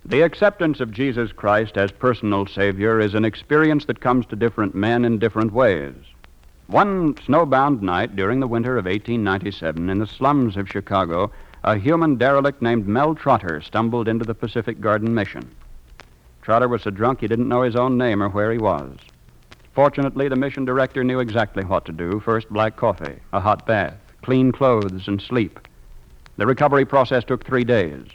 The acceptance of Jesus Christ as personal Savior is an experience that comes to different men in different ways. One snowbound night during the winter of 1897, in the slums of Chicago, a human derelict named Mel Trotter stumbled into the Pacific Garden Mission. Trotter was so drunk he didn't know his own name or where he was. Fortunately, the mission director knew exactly what to do. First, black coffee, a hot bath, clean clothes, and sleep. The recovery process took 3 days.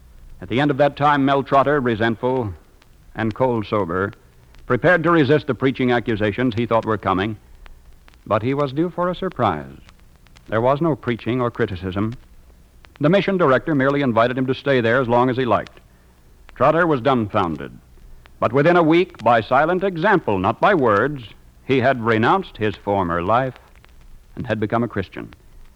At the end of that time, Mel Trotter, resentful and cold-sober, prepared to resist the preaching accusations he thought were coming, but he was due for a surprise. There was no preaching or criticism. The mission director merely invited him to stay there as long as he liked. Trotter was dumbfounded, but within a week, by silent example, not by words, he had renounced his former life and had become a Christian.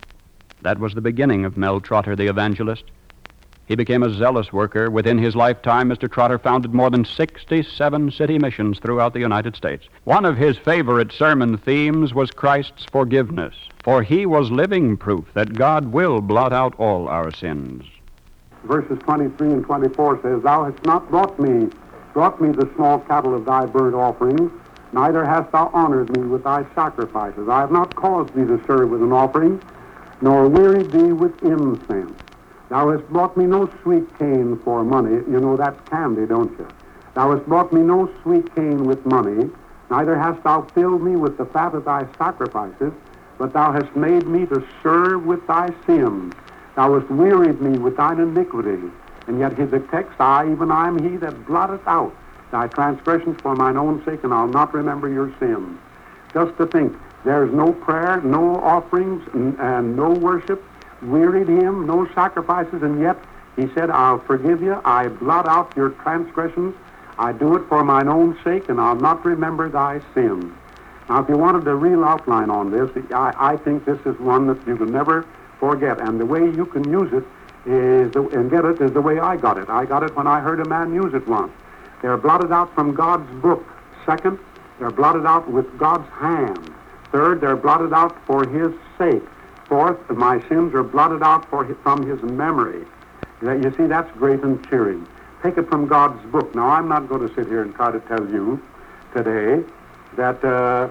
That was the beginning of Mel Trotter, the evangelist. He became a zealous worker. Within his lifetime, Mr. Trotter founded more than 67 city missions throughout the United States. One of his favorite sermon themes was Christ's forgiveness, for he was living proof that God will blot out all our sins. Verses 23 and 24 says, Thou hast not brought me the small cattle of thy burnt offerings, neither hast thou honored me with thy sacrifices. I have not caused thee to serve with an offering, nor wearied thee with incense. Thou hast brought me no sweet cane for money. You know that's candy, don't you? Thou hast brought me no sweet cane with money, neither hast thou filled me with the fat of thy sacrifices, but thou hast made me to serve with thy sins. Thou hast wearied me with thine iniquity. And yet the text, I, even I am he that blotteth out thy transgressions for mine own sake, and I'll not remember your sins. Just to think, there's no prayer, no offerings, and no worship, wearied him, no sacrifices, and yet he said, I'll forgive you, I blot out your transgressions, I do it for mine own sake, and I'll not remember thy sins. Now, if you wanted a real outline on this, I think this is one that you can never forget, and the way you can use it and get it is the way I got it. I got it when I heard a man use it once. They're blotted out from God's book. Second, they're blotted out with God's hand. Third, they're blotted out for his sake. Fourth, my sins are blotted out from his memory. You see, that's great and cheering. Take it from God's book. Now, I'm not going to sit here and try to tell you today that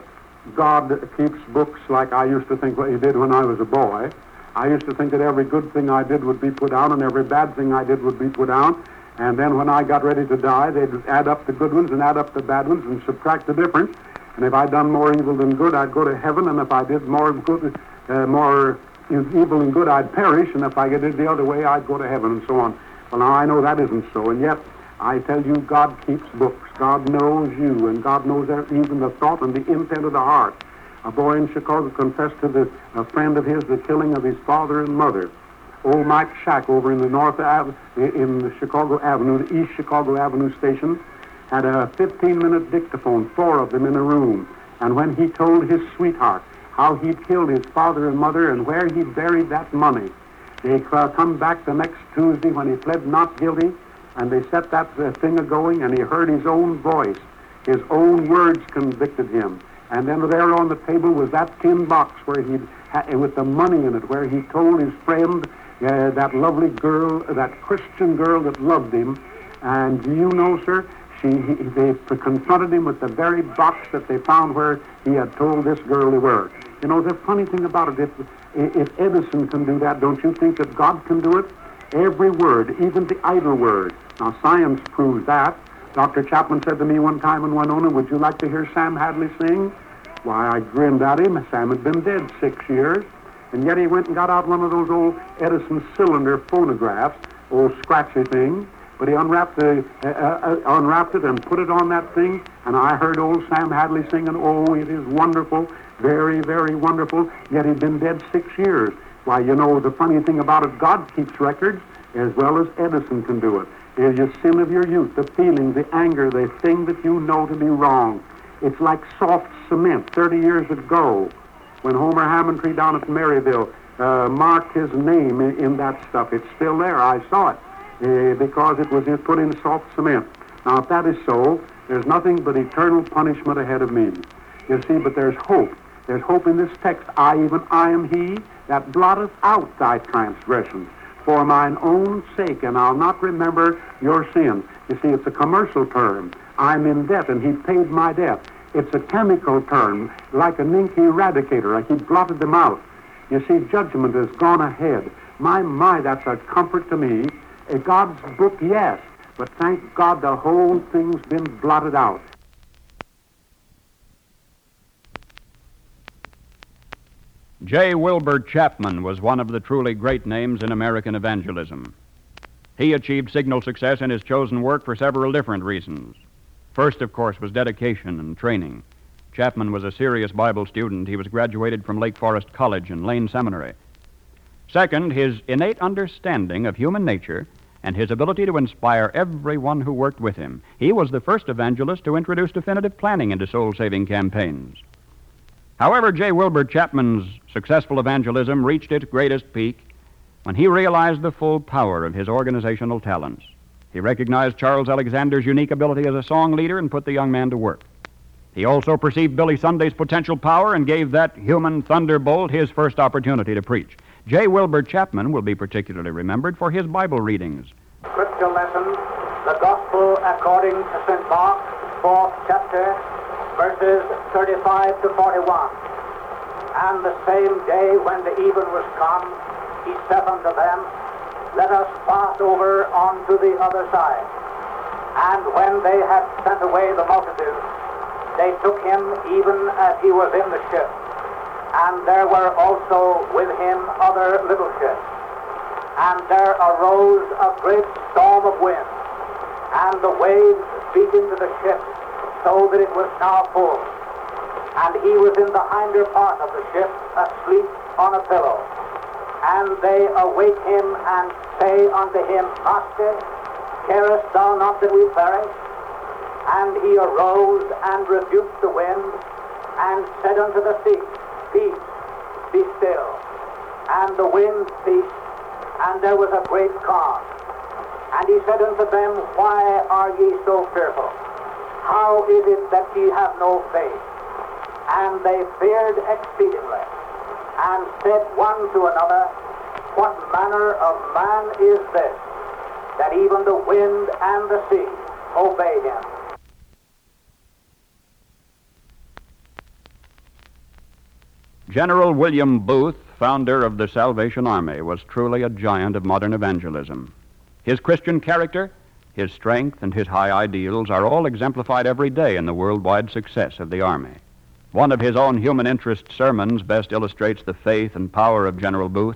God keeps books like I used to think what he did when I was a boy. I used to think that every good thing I did would be put down and every bad thing I did would be put down. And then when I got ready to die, they'd add up the good ones and add up the bad ones and subtract the difference. And if I'd done more evil than good, I'd go to heaven. And if I did more good, more evil than good, I'd perish. And if I did it the other way, I'd go to heaven, and so on. Well, now I know that isn't so. And yet, I tell you, God keeps books. God knows you, and God knows even the thought and the intent of the heart. A boy in Chicago confessed to a friend of his the killing of his father and mother. Old Mike Shack over in the in the Chicago Avenue, the East Chicago Avenue station, had a 15-minute dictaphone, 4 of them in a room. And when he told his sweetheart how he'd killed his father and mother and where he'd buried that money, they come back the next Tuesday when he pled not guilty, and they set that thing a-going, and he heard his own voice. His own words convicted him. And then there on the table was that tin box where with the money in it, where he told his friend, that lovely girl, that Christian girl that loved him. And do you know, sir, they confronted him with the very box that they found where he had told this girl they were. You know, the funny thing about it, if Edison can do that, don't you think that God can do it? Every word, even the idle word. Now, science proves that. Dr. Chapman said to me one time in Winona, would you like to hear Sam Hadley sing? Why, I grinned at him. Sam had been dead 6 years. And yet he went and got out one of those old Edison cylinder phonographs, old scratchy thing. But he unwrapped it and put it on that thing. And I heard old Sam Hadley singing, oh, it is wonderful, very, very wonderful. Yet he'd been dead 6 years. Why, you know, the funny thing about it, God keeps records as well as Edison can do it. It's your sin of your youth, the feeling, the anger, the thing that you know to be wrong. It's like soft cement 30 years ago when Homer Hammontree down at Maryville marked his name in that stuff. It's still there. I saw it because it was put in soft cement. Now, if that is so, there's nothing but eternal punishment ahead of me. You see, but there's hope. There's hope in this text. I, even I am he that blotteth out thy transgressions. for mine own sake, and I'll not remember your sins. You see, it's a commercial term. I'm in debt, and he paid my debt. It's a chemical term, like an ink eradicator. He blotted them out. You see, judgment has gone ahead. My, that's a comfort to me. God's book, yes, but thank God the whole thing's been blotted out. J. Wilbur Chapman was one of the truly great names in American evangelism. He achieved signal success in his chosen work for several different reasons. First, of course, was dedication and training. Chapman was a serious Bible student. He was graduated from Lake Forest College and Lane Seminary. Second, his innate understanding of human nature and his ability to inspire everyone who worked with him. He was the first evangelist to introduce definitive planning into soul-saving campaigns. However, J. Wilbur Chapman's successful evangelism reached its greatest peak when he realized the full power of his organizational talents. He recognized Charles Alexander's unique ability as a song leader and put the young man to work. He also perceived Billy Sunday's potential power and gave that human thunderbolt his first opportunity to preach. J. Wilbur Chapman will be particularly remembered for his Bible readings. Scripture lesson, the Gospel according to St. Mark, 4th chapter, verses 35 to 41. And the same day when the even was come, he said unto them, Let us pass over unto the other side. And when they had sent away the multitude, they took him even as he was in the ship. And there were also with him other little ships. And there arose a great storm of wind, and the waves beat into the ship, so that it was now full. And he was in the hinder part of the ship, asleep on a pillow. And they awake him and say unto him, Master, carest thou not that we perish? And he arose and rebuked the wind, and said unto the sea, Peace, be still. And the wind ceased, and there was a great calm. And he said unto them, Why are ye so fearful? How is it that ye have no faith? And they feared exceedingly, and said one to another, What manner of man is this, that even the wind and the sea obey him? General William Booth, founder of the Salvation Army, was truly a giant of modern evangelism. His Christian character, his strength, and his high ideals are all exemplified every day in the worldwide success of the Army. One of his own human interest sermons best illustrates the faith and power of General Booth.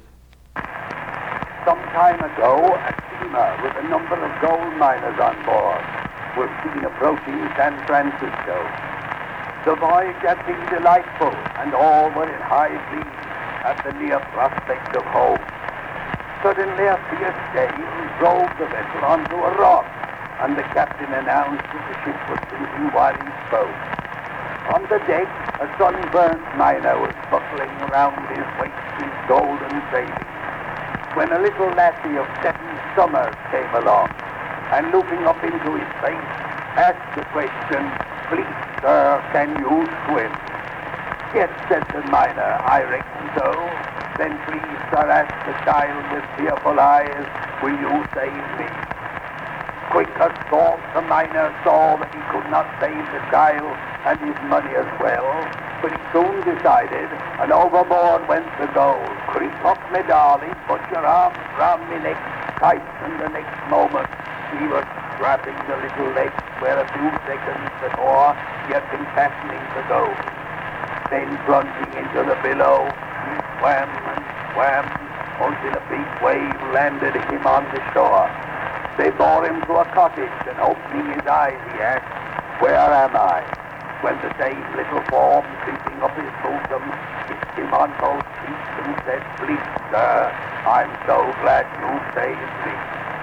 Some time ago, a steamer with a number of gold miners on board was seen approaching San Francisco. The voyage had been delightful, and all were in high glee at the near prospect of home. Suddenly a fierce gale drove the vessel onto a rock, and the captain announced that the ship was sinking while he spoke. On the deck, a sunburnt miner was buckling around his waist his golden savings, when a little lassie of 7 summers came along, and looking up into his face, asked the question, Please, sir, can you swim? Yes, said the miner, I reckon so. Then please, sir, asked the child with fearful eyes, will you save me? Quick as thought, the miner saw that he could not save the child and his money as well, but he soon decided, and overboard went the gold. Creep up, me darling, put your arms round me neck tight, and the next moment he was grabbing the little leg where a few seconds before he had been fastening the gold. Then plunging into the billow, he swam and swam until a big wave landed him on the shore. They bore him to a cottage, and opening his eyes, he asked, Where am I? When the same little form, creeping up his bosom, kissed him on both cheeks and said, Please, sir, I'm so glad you saved me.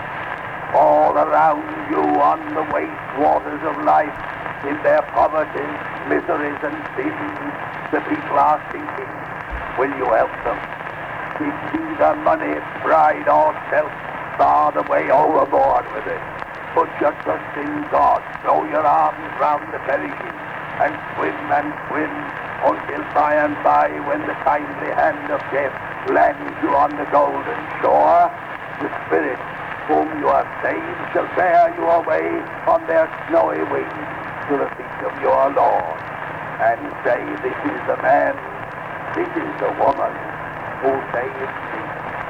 All around you on the waste waters of life, in their poverties, miseries, and sins, the people are sinking. Will you help them? If neither money, pride, or self bar the way overboard with it, put your trust in God, throw your arms round the perishing, and swim until by and by, when the kindly hand of death lands you on the golden shore, The spirits whom you have saved shall bear you away on their snowy wings to the feet of your Lord, and say, this is the man, this is the woman who saved me.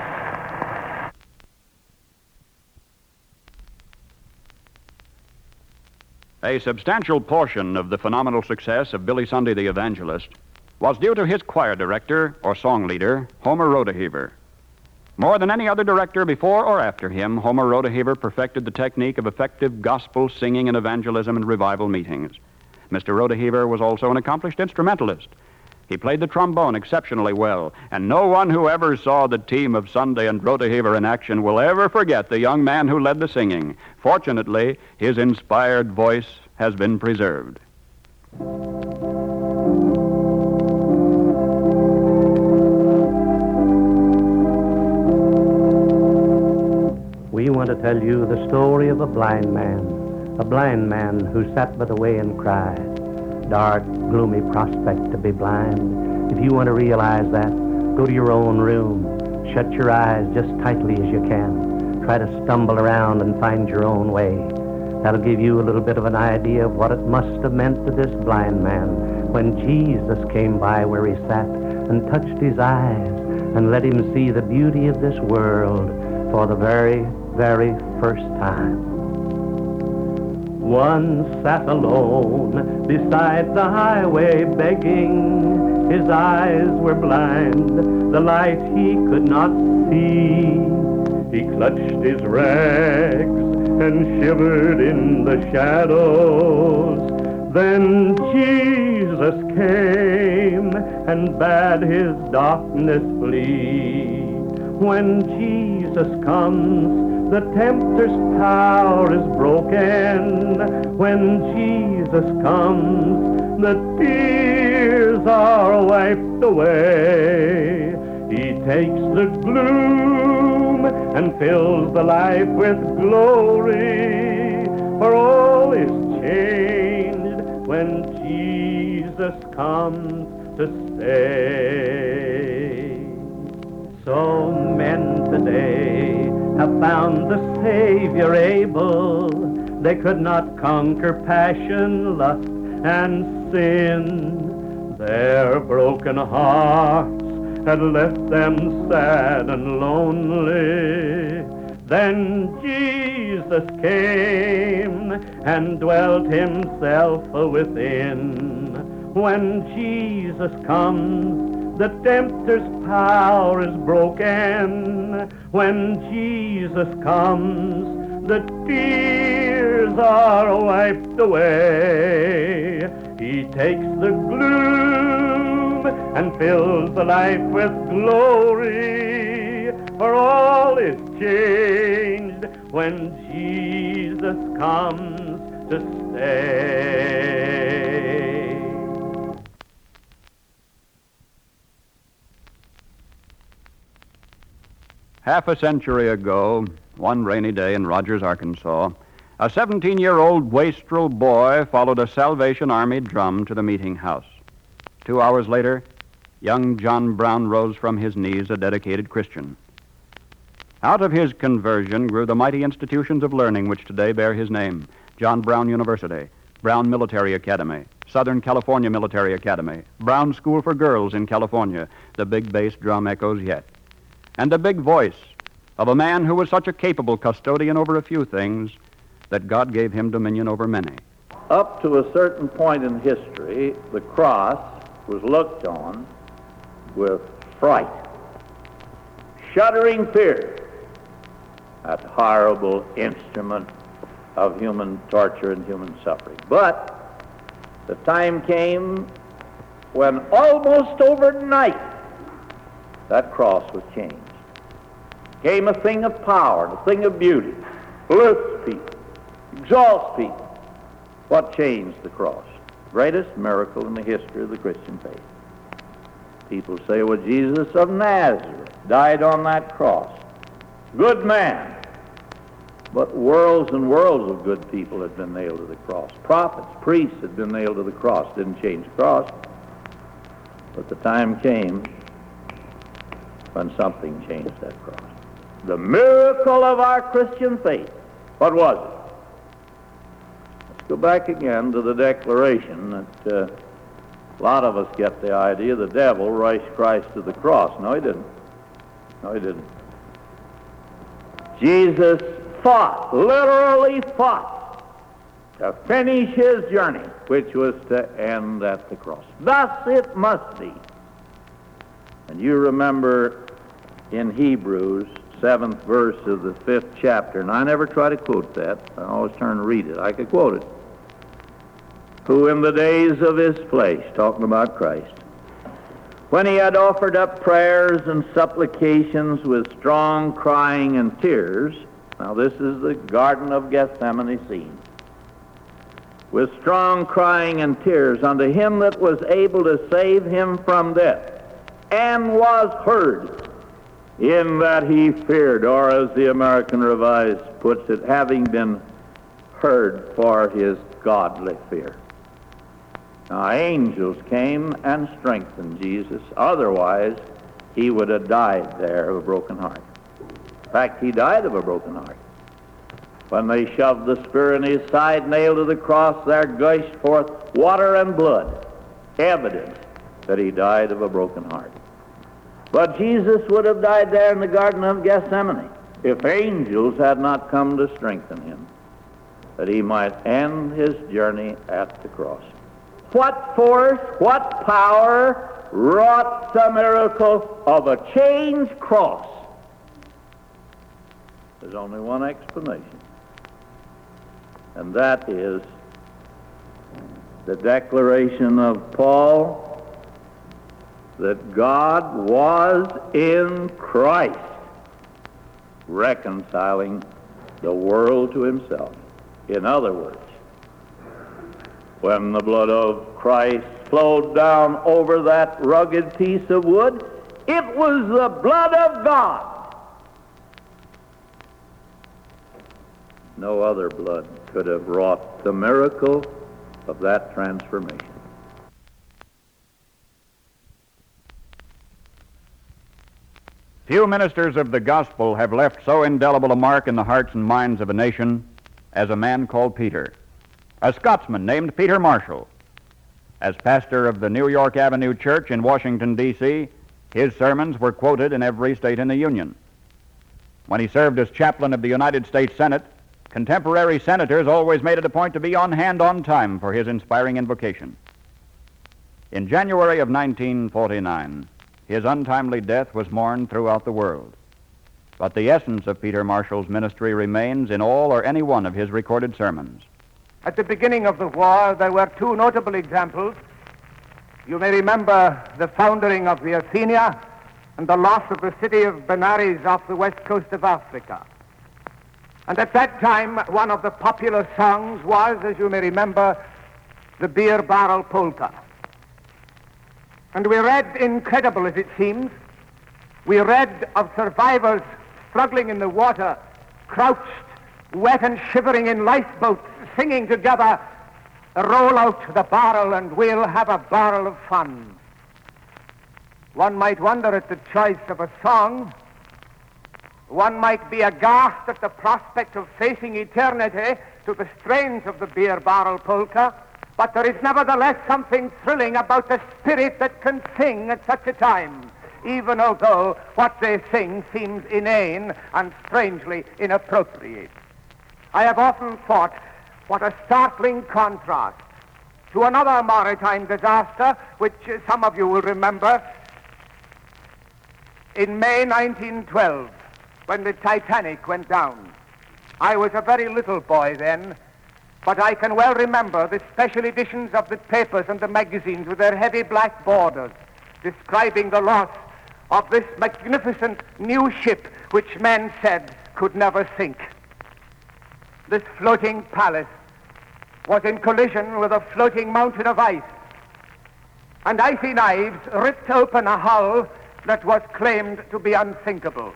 A substantial portion of the phenomenal success of Billy Sunday the Evangelist was due to his choir director, or song leader, Homer Rodeheaver. More than any other director before or after him, Homer Rodeheaver perfected the technique of effective gospel singing in evangelism and revival meetings. Mr. Rodeheaver was also an accomplished instrumentalist. He played the trombone exceptionally well, and no one who ever saw the team of Sunday and Rodeheaver in action will ever forget the young man who led the singing. Fortunately, his inspired voice has been preserved. We want to tell you the story of a blind man who sat by the way and cried. Dark, gloomy prospect to be blind. If you want to realize that, go to your own room. Shut your eyes just tightly as you can. Try to stumble around and find your own way. That'll give you a little bit of an idea of what it must have meant to this blind man when Jesus came by where he sat and touched his eyes and let him see the beauty of this world for the very, very first time. One sat alone beside the highway begging. His eyes were blind, the light he could not see. He clutched his rags and shivered in the shadows. Then Jesus came and bade his darkness flee. When Jesus comes, the tempter's power is broken. When Jesus comes, the tears are wiped away. He takes the gloom and fills the life with glory. For all is changed when Jesus comes to stay. So men today have found the Savior able. They could not conquer passion, lust, and sin. Their broken hearts had left them sad and lonely. Then Jesus came and dwelt himself within. When Jesus comes, the tempter's power is broken. When Jesus comes, the tears are wiped away. He takes the gloom and fills the life with glory. For all is changed when Jesus comes to stay. Half a century ago, one rainy day in Rogers, Arkansas, a 17-year-old wastrel boy followed a Salvation Army drum to the meeting house. 2 hours later, young John Brown rose from his knees a dedicated Christian. Out of his conversion grew the mighty institutions of learning which today bear his name: John Brown University, Brown Military Academy, Southern California Military Academy, Brown School for Girls in California. The big bass drum echoes yet. And the big voice of a man who was such a capable custodian over a few things that God gave him dominion over many. Up to a certain point in history, the cross was looked on with fright, shuddering fear, that horrible instrument of human torture and human suffering. But the time came when almost overnight that cross was changed. Came a thing of power, a thing of beauty, lifts people, exalts people. What changed the cross? Greatest miracle in the history of the Christian faith. People say, well, Jesus of Nazareth died on that cross. Good man. But worlds and worlds of good people had been nailed to the cross. Prophets, priests had been nailed to the cross. Didn't change the cross. But the time came when something changed that cross. the miracle of our Christian faith. What was it? Let's go back again to the declaration that a lot of us get the idea the devil raced Christ to the cross. No, he didn't. No, he didn't. Jesus fought, literally fought, to finish his journey, which was to end at the cross. Thus it must be. And you remember in Hebrews, 7th verse of the 5th chapter, and I never try to quote that. I always turn to read it. I could quote it. Who in the days of his flesh, talking about Christ, when he had offered up prayers and supplications with strong crying and tears, now this is the Garden of Gethsemane scene, with strong crying and tears unto him that was able to save him from death, and was heard, in that he feared, or as the American Revised puts it, having been heard for his godly fear. Now, angels came and strengthened Jesus. Otherwise, he would have died there of a broken heart. In fact, he died of a broken heart. When they shoved the spear in his side, nailed to the cross, there gushed forth water and blood, evidence that he died of a broken heart. But Jesus would have died there in the Garden of Gethsemane if angels had not come to strengthen him, that he might end his journey at the cross. What force, what power wrought the miracle of a changed cross? There's only one explanation, and that is the declaration of Paul that God was in Christ reconciling the world to himself. In other words, when the blood of Christ flowed down over that rugged piece of wood, it was the blood of God. No other blood could have wrought the miracle of that transformation. Few ministers of the gospel have left so indelible a mark in the hearts and minds of a nation as a man called Peter, a Scotsman named Peter Marshall. As pastor of the New York Avenue Church in Washington, D.C., his sermons were quoted in every state in the Union. When he served as chaplain of the United States Senate, contemporary senators always made it a point to be on hand on time for his inspiring invocation. In January of 1949, his untimely death was mourned throughout the world. But the essence of Peter Marshall's ministry remains in all or any one of his recorded sermons. At the beginning of the war, there were two notable examples. You may remember the foundering of the Athenia and the loss of the city of Benares off the west coast of Africa. And at that time, one of the popular songs was, as you may remember, the Beer Barrel Polka. And we read, incredible as it seems, we read of survivors struggling in the water, crouched, wet and shivering in lifeboats, singing together, roll out the barrel and we'll have a barrel of fun. One might wonder at the choice of a song. One might be aghast at the prospect of facing eternity to the strains of the Beer Barrel Polka, but there is nevertheless something thrilling about the spirit that can sing at such a time, even although what they sing seems inane and strangely inappropriate. I have often thought what a startling contrast to another maritime disaster, which some of you will remember, in May 1912, when the Titanic went down. I was a very little boy then, but I can well remember the special editions of the papers and the magazines with their heavy black borders describing the loss of this magnificent new ship which men said could never sink. This floating palace was in collision with a floating mountain of ice, and icy knives ripped open a hull that was claimed to be unsinkable.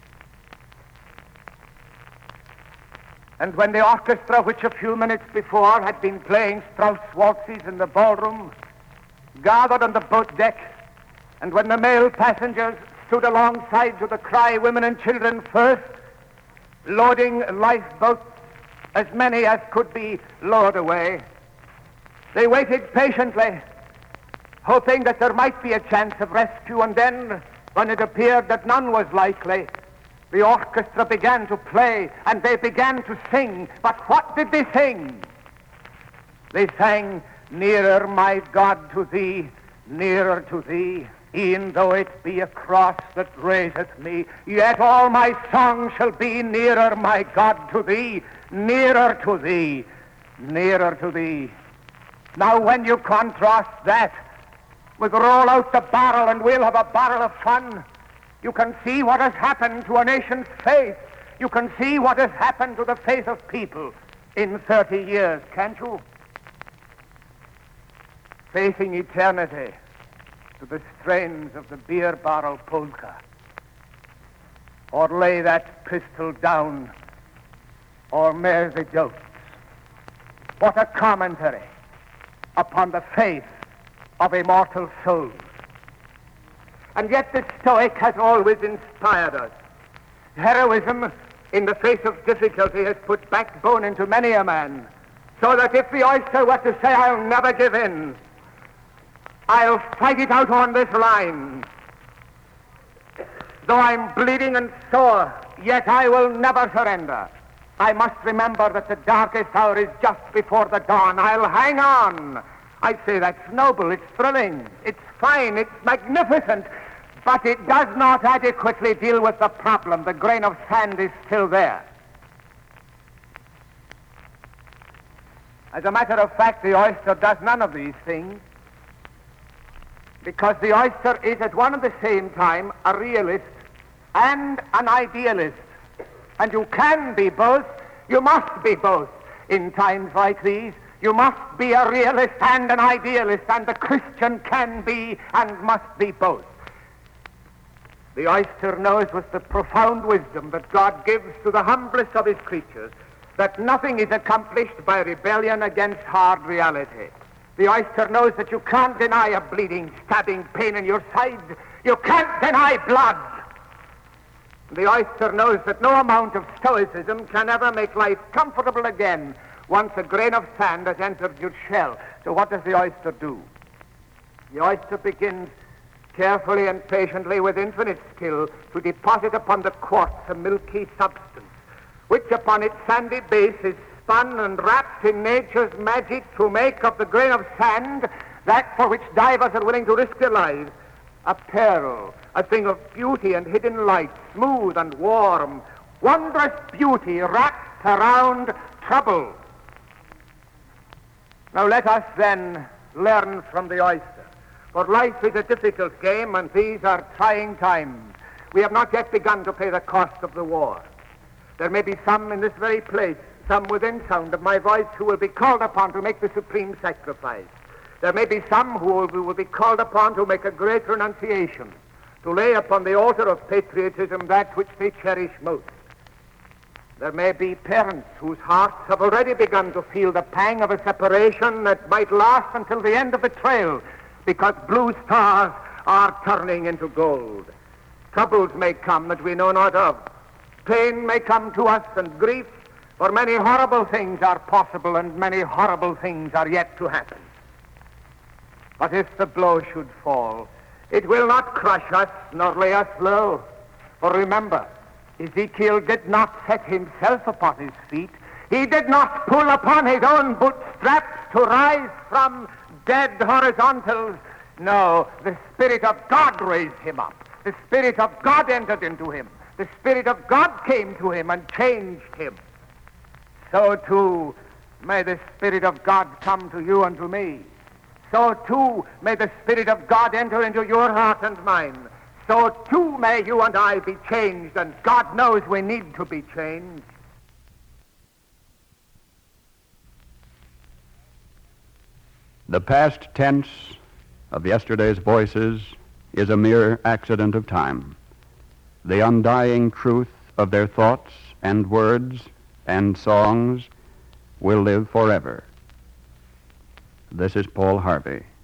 And when the orchestra, which a few minutes before had been playing Strauss waltzes in the ballroom, gathered on the boat deck, and when the male passengers stood alongside to the cry, women and children first, loading lifeboats, as many as could be lowered away. They waited patiently, hoping that there might be a chance of rescue, and then, when it appeared that none was likely, the orchestra began to play, and they began to sing. But what did they sing? They sang, "Nearer, my God, to thee, nearer to thee. E'en though it be a cross that raiseth me, yet all my song shall be nearer, my God, to thee, nearer to thee, nearer to thee." Now when you contrast that with "Roll out the barrel and we'll have a barrel of fun," you can see what has happened to a nation's faith. You can see what has happened to the faith of people in 30 years, can't you? Facing eternity to the strains of the beer barrel polka, or lay that pistol down, or mare the jokes. What a commentary upon the faith of immortal souls. And yet the Stoic has always inspired us. Heroism in the face of difficulty has put backbone into many a man, so that if the oyster were to say, "I'll never give in, I'll fight it out on this line. Though I'm bleeding and sore, yet I will never surrender. I must remember that the darkest hour is just before the dawn. I'll hang on." I say that's noble, it's thrilling, it's fine, it's magnificent, but it does not adequately deal with the problem. The grain of sand is still there. As a matter of fact, the oyster does none of these things, because the oyster is at one and the same time a realist and an idealist. And you can be both, you must be both in times like these. You must be a realist and an idealist, and the Christian can be and must be both. The oyster knows with the profound wisdom that God gives to the humblest of his creatures that nothing is accomplished by rebellion against hard reality. The oyster knows that you can't deny a bleeding, stabbing pain in your side. You can't deny blood. The oyster knows that no amount of stoicism can ever make life comfortable again once a grain of sand has entered your shell. So what does the oyster do? The oyster begins carefully and patiently with infinite skill to deposit upon the quartz a milky substance, which upon its sandy base is spun and wrapped in nature's magic to make of the grain of sand that for which divers are willing to risk their lives a pearl, a thing of beauty and hidden light, smooth and warm, wondrous beauty wrapped around trouble. Now let us then learn from the oyster, for life is a difficult game and these are trying times. We have not yet begun to pay the cost of the war. There may be some in this very place, some within sound of my voice, who will be called upon to make the supreme sacrifice. There may be some who will be called upon to make a great renunciation, to lay upon the altar of patriotism that which they cherish most. There may be parents whose hearts have already begun to feel the pang of a separation that might last until the end of the trail, because blue stars are turning into gold. Troubles may come that we know not of. Pain may come to us and grief, for many horrible things are possible and many horrible things are yet to happen. But if the blow should fall, it will not crush us nor lay us low. For remember, Ezekiel did not set himself upon his feet. He did not pull upon his own bootstraps to rise from dead horizontals. No, the Spirit of God raised him up. The Spirit of God entered into him. The Spirit of God came to him and changed him. So too may the Spirit of God come to you and to me. So too may the Spirit of God enter into your heart and mine. So too may you and I be changed, and God knows we need to be changed. The past tense of yesterday's voices is a mere accident of time. The undying truth of their thoughts and words and songs will live forever. This is Paul Harvey.